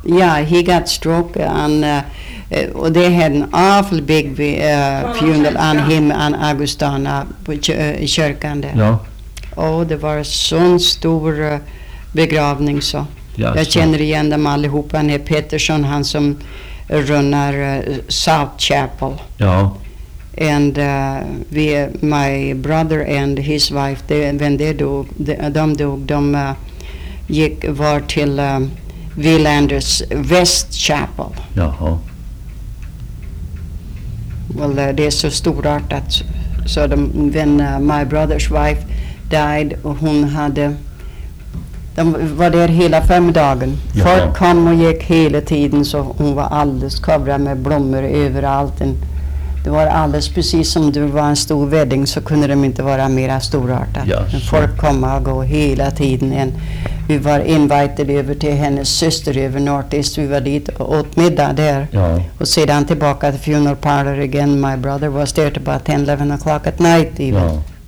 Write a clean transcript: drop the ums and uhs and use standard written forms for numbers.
Yeah, he got stroke and they had an awful big funeral on him and Augustana i kyrkan där. Ja. Och det var en sån stor begravning så. Ja, Jag så. känner igen dem allihopa. Han är Peterson, han som runnar South Chapel. Ja. And my brother and his wife, de var till Wilanders West Chapel. Jaha. Well, det är så storartat. Så when my brother's wife died, och de var där hela förmiddagen. Jaha. Folk kom och gick hela tiden, så hon var alldeles coverad med blommor överallt. Det var alldeles precis som det var en stor wedding, så kunde de inte vara mera storartat. Ja, men så. folk kom och gå hela tiden. Vi var inviterade över till hennes syster över Northeast. Vi var dit och åt middag där. Ja. Och sedan tillbaka till funeral parlor again. My brother was there till about 10-11 o'clock at night even. Ja.